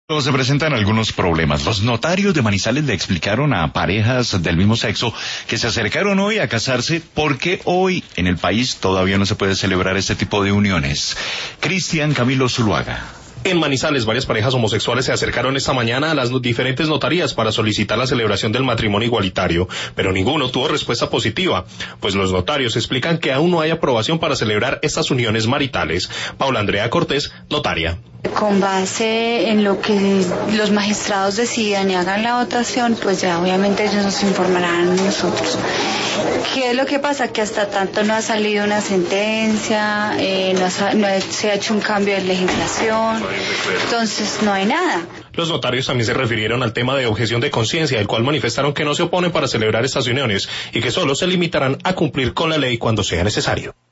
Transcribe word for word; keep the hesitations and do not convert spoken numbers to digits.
Se presentan algunos problemas. Los notarios de Manizales le explicaron a parejas del mismo sexo que se acercaron hoy a casarse porque hoy en el país todavía no se puede celebrar este tipo de uniones. Cristian Camilo Zuluaga. En Manizales, varias parejas homosexuales se acercaron esta mañana a las diferentes notarías para solicitar la celebración del matrimonio igualitario, pero ninguno tuvo respuesta positiva, pues los notarios explican que aún no hay aprobación para celebrar estas uniones maritales. Paula Andrea Cortés, notaria. Con base en lo que los magistrados decidan y hagan la votación, pues ya obviamente ellos nos informarán a nosotros. ¿Qué es lo que pasa? Que hasta tanto no ha salido una sentencia, eh, no, ha, no se ha hecho un cambio de legislación, entonces no hay nada. Los notarios también se refirieron al tema de objeción de conciencia, el cual manifestaron que no se oponen para celebrar estas uniones y que solo se limitarán a cumplir con la ley cuando sea necesario.